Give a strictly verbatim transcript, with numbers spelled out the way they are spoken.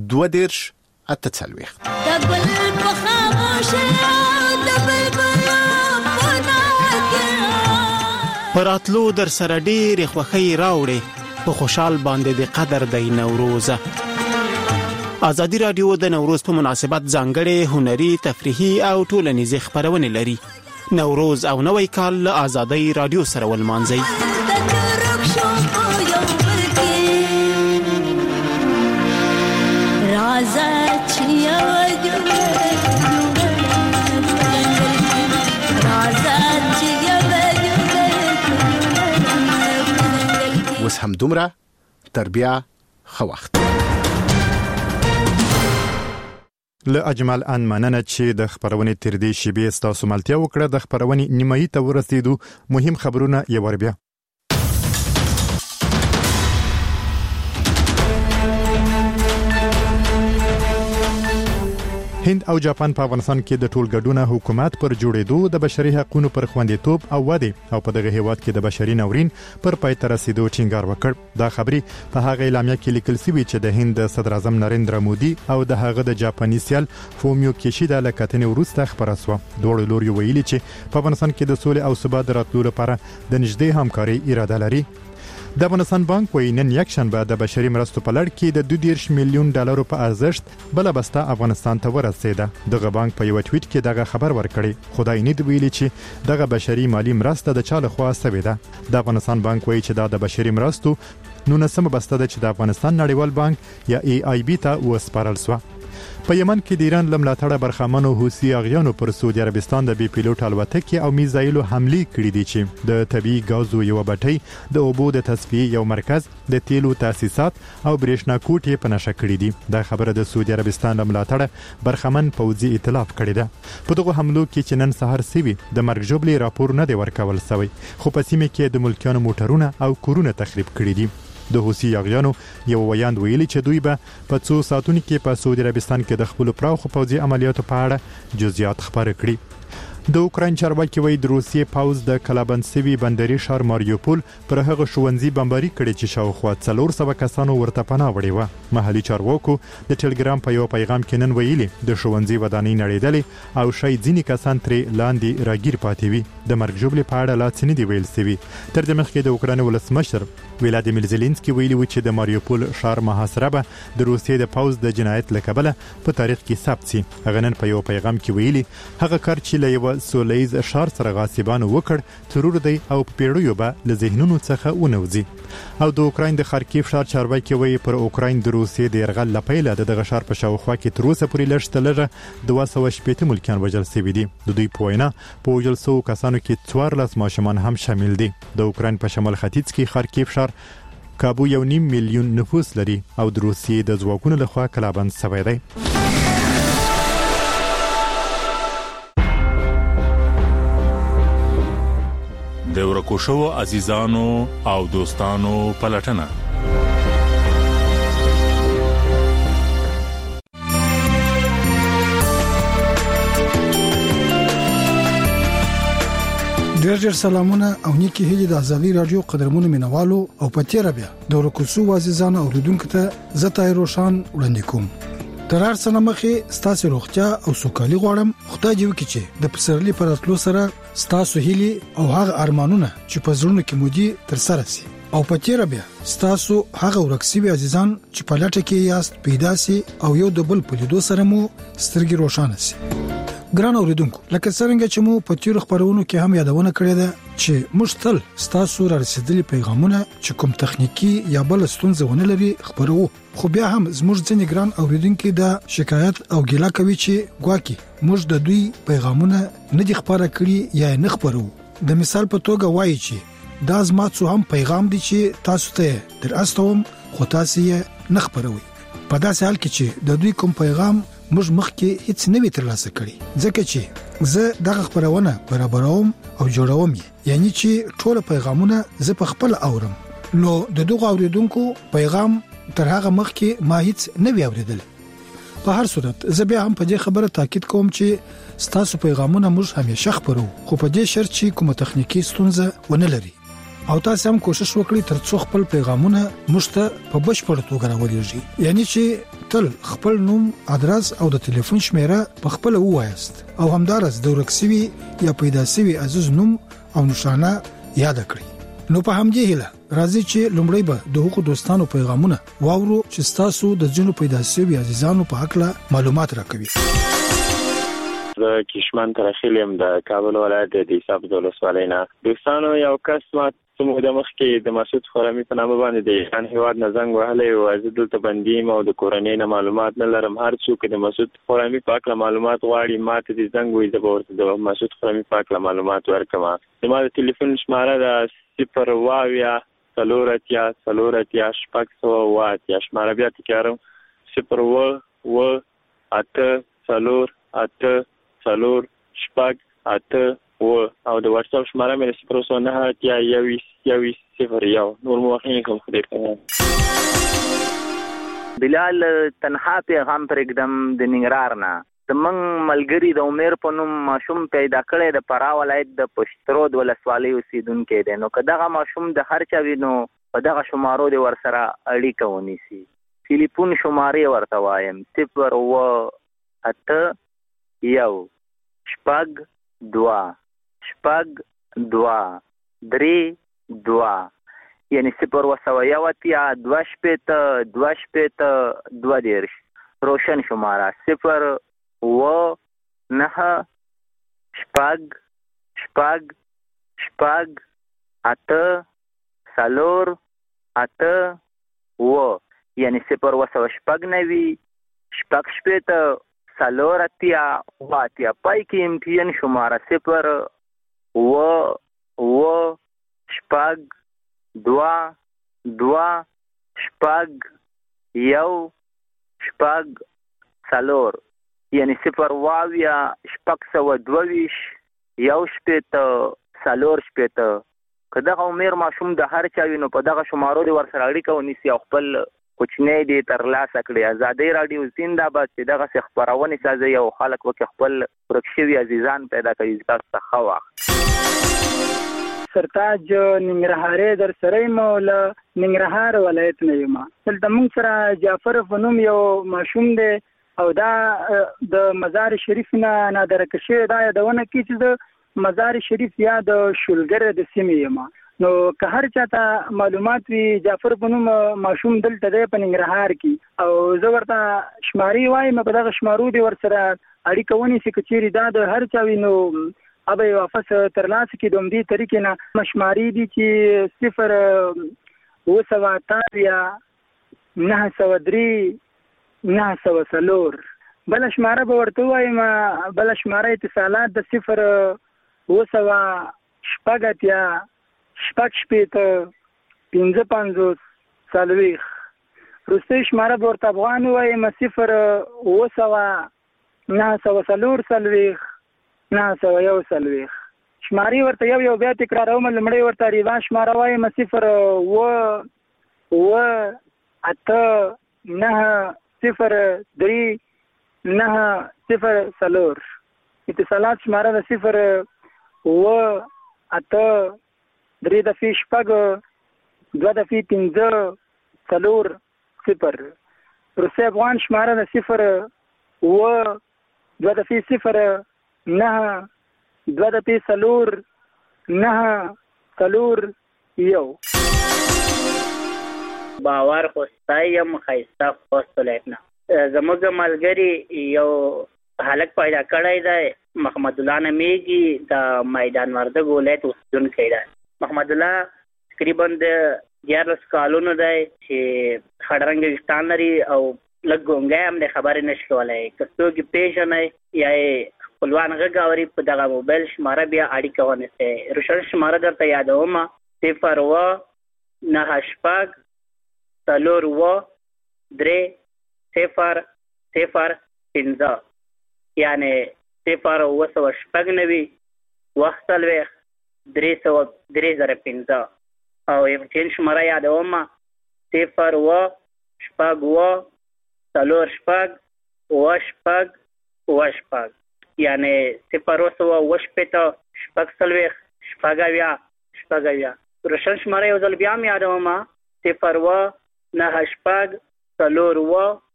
دوه دېرش اته څلوېښت. په راتلو در سره ډېرې خوښۍ راوړې، په خوشحال باندې د قدر دی نوروزه. ازادي راډیو د نوروز په مناسبت ځانګړې هنري، تفریحي او ټولنیزې خپرونې لري. نوروز او نوی کال له ازادي راډیو سره ولمانځئ. اوس هم دومره، تر بیا ښه وخت. له اجمل ان مننه چې د خبرونې تر دې شیبې ستاسو ملتیا وکړه. د خبرونې نیمایي ته ورسېدو. مهم خبرونه یې ور بیا. هند او جاپان په افغانستان کې د ټولګډونه حکومت پر جوړېدو، د بشري حقوقو پر خوندیتوب او وده او په دغه هیواد کې د بشري ناورین پر پای ته رسیدو ټینګار وکړ. دا خبري په هغه اعلامیه کې لیکل شوی چې د هند صدر اعظم نریندرا مودي او د هغه د جاپاني سیال فومیو کیشیدا له کتنې وروسته خبره شوه. دوه لوري ویلي چې په افغانستان کې د سولې او ثبات راتلو لپاره د نږدې همکاري اراده لري. د افغانستان بانک وایي نن یک شنبه د بشري مرستو په لړ کې د دوه دېرش میلیون ډالرو په ارزښت بل بسته افغانستان ته ورسېده. دغه بانک په یو ټویټ کې دغه خبر ورکړی. خدای نه دی ویلي چې دغه بشري مالی مرسته د چا له خوا سوې ده. د افغانستان بانک وایي چې دا د بشري مرستو نولسمه بسته ده چې د افغانستان نړیوال بانک یا ای آی بي ته وسپارل شوه. په یمن کې د ایران لملاتړه برخمنو حوثي اغیانو پر سعودي عربستان د بي پیلوټ الوتکې او میزایلو حمله کړې دي چې د طبي غازو یو بټۍ، د اوبو د تصفیې یو مرکز، د تیلو تاسیسات او برېښنا کوټې په نشه کړې دي. دا خبره د سعودي عربستان لملاتړه برخمن پوځي ائتلاف کړې ده. په دغه حملو کې چې نن سهار سوي د مرګ ژوبلې راپور نه دی ورکول شوی، خو په سیمه کې د ملکیانو موټرونه او کورونه تخریب کړي دي. د حوثي اغیانو یو ویاند ویلي چې دوی به په څو ساعتونو کې په سعودي عربستان کې د خپل پراخو پوځي عملیاتو په اړه جزئیات خبرې کړي. د اوکراین چارواکي وایي د روسیې پوځ د کلابنسوي بندري ښار ماریوپول پر هغه ښوونځي بمباري کړي چې شاوخوا څلور سوه کسانو ورته پناه وړې وه. محلي چارواکو د ټلګرام په یو پیغام کې نن ویلي د ښوونځي ودانۍ نړېدلې او شاید ځینې کسان ترې لاندې راګیر پاتې وي. د مرګ ژوبلې په اړه لا څه نه دي ویل شوي. تر دې مخکې د اوکراین ولسمشر ولادیمیر زيلنسکي ویلي و چې د ماریوپول ښار محاصره به د روسیې د پوځ د جنایت له کبله په تاریخ کې ثبت شي. هغه نن په یو پیغام کې ویلي هغه کار چې له یو سولیز ښار سره غاصبانو وکړ ترور دی او په پیړیو به له ذهنونو څخه ونوځي. او د اوکراین د خارکیف ښار چارواکي وایي پر اوکراین د روسیې د یرغل لپاره د دغه ښار په شاوخوا کې تر اوسه پورې لږ تلغه دوه سوه شپږ ملکیان وژل شوي دي. د دوی په وینا په وژل شوو کسانو کې څوارلس ماشومان هم شامل دي. د اوکراین په شمال ختیځ کې خارکیف ښار کابو یو نیم میلیون نفوس لري او د روسیې د ځواکونو لخوا کلابند شوی دی. د ورکو شوو عزیزانو او دوستانو پلټنه. ډېر ډېر سلامونه او نیکی هیلې د ازادي رادیو قدرمنو مینوالو او پتیره بیا د ورکو شوو عزیزانو اوریدونکو ته زه تای روشان وړاندې کوم. تر هر څه مخکې ستاسو روغتیا او سوکالي غواړم. خدای دې وکړي چې د پسرلي پر راتلو سره ستاسو هیلې او هغه ارمانونه چې په زړونو کې مودي تر سره شي او پتیره بیا ستاسو هغه ورکسي عزیزان چې په لټه کې یاست پیدا شي او یو د بل په لیدو سره مو سترګې روښانه شي. ګران اوریدونکو، لکه څنګه چې مو په تیر خبرونو کې هم یادونه کړې ده چې موږ تل ستاسو را رسیدلي پیغامونه چې کوم تخنیکی یا بل ستونزه ونه لري خبرو، خو بیا هم زموږ ځینې ګران اوریدونکو دا شکایت او ګیله کوي چې ګواکي موږ د دوی پیغامونه نه دي خبره کړی یا نه خبرو. د مثال په توګه وایي چې دا زما څو هم پیغام دي چې تاسو ته در استوم خو تاسو یې نه خبروي. په داسې حال کې چې د دوی کوم پیغام موږ مخکې هیڅ نه وی ترلاسه کړی، ځکه چې زه دغه خبرونه برابروم او جوړوم، یعنی چې ټول پیغامونه زه په خپل اورم. نو د دغه اوریدونکو پیغام تر هغه مخکې ما هیڅ نه وی اوریدل. په هر صورت زه بیا هم په دې خبره تاکید کوم چې ستاسو پیغامونه موږ همیشه خبرو، خو په دې شرط چې کومه تخنیکی ستونزه ونه لري او تاسو هم کوشش وکړئ ترڅو خپل پیغامونه موږ ته په بشپړ توګه راولېږئ، یعنی چې تل خپل نوم، ادرس او د ټلیفون شمیره په خپل ووایست او همدارس د ورکسوي یا پیدا شوی عزیز نوم او نشانه یاد کړئ. نو په همدې هیله راځي چې لومړی به د حقوق دوستانو پیغامونه واورو چې تاسو د جنو پیدا شوی عزیزانو په حق له معلومات راکوي. د کشمن ترخیلم د کابل ولایت د دیساب ولسوالینا دوستانو یو کس ما څومره د مخ کې د مسعود خرمی په نامه باندې د ایران هیواد نه زنګ وهلی او زه دلته بندیم او د کورنۍ نه معلومات نه لرم. هر څوک د مسعود خرمی په اړه معلومات غواړي ماته د زنګ وي د ورته د مسعود خرمی په اړه معلومات ورکړم. زما د ټلیفون شماره د صفر واویا څلورتیا څلورتیا شپږ سوه واتیا شماره بیا تکرارم صفر و و اته څلور اته څلور شپږ اته و او د واتس اپ شماره مې صفر سوه نهه اتیا یویس یویس صفر یو. نور مو وخت کوم خدای کوم. بلال تنها پیغام پر एकदम د ننګرهار نه زمنګ ملګری د عمر په نوم ماشوم پیدا کړی د فرا ولایت د پشترود ولسوالۍ اوسیدونکو دی. نو کداغه ماشوم د هر چا وینو په دغه شمارو د ور سره اړیکه ونیسي. ټلیفون شمارې ورته وایم صفر و اته یو شپږ دوا شپږ دوا درې دوا یعنی صفر و سوه یو اتیا دوه شپېته دوه شپېته دوه دېرش. روشن شماره صفر و نهه شپږ شپږ شپږ اته څلور اته و یعنی صفر و سوه شپږ نوي شپږ شپېته څلور اتیا اوه اتیا. پای کې ایم ټي ان شماره صفر و و شپږ دوه دوه شپږ یو شپږ څلور یعنی صفر واویا شپږ سوه دوه ویشت یو شپېته څلور شپېته. که دغه عمر ماشوم د هر چا وي نو په دغه شمارو د ورسره اړیکه ونیسي او خپل کوچنی دی ترلاسه کړي. ازادي رادیو زنده‌باد چې دغه خبرونه سازي او خلک وکړي خپل ورک شوي عزیزان پیدا کوي. تاسو ته ښه وخت. سرتاج ننګرهاري در سره مولا ننګرهار ولایت نه یم. دلته موږ سره جعفر فنوم یو ماشوم دی او دا د مزار شریف نه نادر کشه دا یادونه کی چې د مزار شریف یا د شولګر د سیمې یم. نو که هر چاته معلومات وي جعفر بنوم ماشوم دلته دی په ننګرهار کې او زه ورته شمارې وایم په دغه شمارو دی ورسره اړیکه ونیسي که چیرې دا د هر چا وي نو ابه یې واپس ترلاسه کړي. د همدې طریقې نه شمارې دي چې صفر اوه سوه اتیا نهه سوه درې نهه سوه څلور. بله شماره به ورته ووایم بله شماره اتصالات د صفر اوه سوه شپږ اتیا شپږ شپېته پنځه پنځوس څلوېښت. وروستۍ شماره به ورته افغان ووایم صفر اوه سوه نهه سوه څلور څلوېښت نهه سوه یو څلوېښت. شمارې ورته یو یو بیا تکراروم. لومړی ورته ریوا شماره وایم صفر اوه اوه اته نهه صفر درې نهه صفر څلور. اتصالات شماره د صفر اوه اته درې دفعې شپږ دوه دفعې پنځه څلور صفر. وروستی افغان شماره د صفر اوه دوه دفعې صفر نهه دوه دفعې څلور نهه څلور یو. باور خوستی یم ښایسته خوست ولایت نه. زموږ ملګري یو هلک پیدا کړی دی محمد الله نمیږي د میدان وردګ ولایت اوسېدونکی دی. محمد الله تقریبا د دیارلس کالونو دی چې خړ رنګه ویښتان لري او لږ ګونګی هم دی خبرې نشي کولی. که څوک یې پېژنئ یا یې خپلوان غږ اوري په دغه موبایل شماره بیا اړیکه ونیسئ. روشن شماره درته یادوم صفر اوه نهه شپږ څلور اوه درې صفر صفر پنځه یعنې صفر اوه سوه شپږ نوي اوه څلوېښت درې سوه درې زره پنځه. او یو شماره یادوم صفر اوه شپږ اوه څلور شپږ اوه شپږ اوه شپږ یعنې صفر اوه سوه اوه شپېته شپږ څلوېښت شپږ اویا شپږ اویا. روشن شماره یو ځل بیا م یادوم صفر و نه شپږ څلور و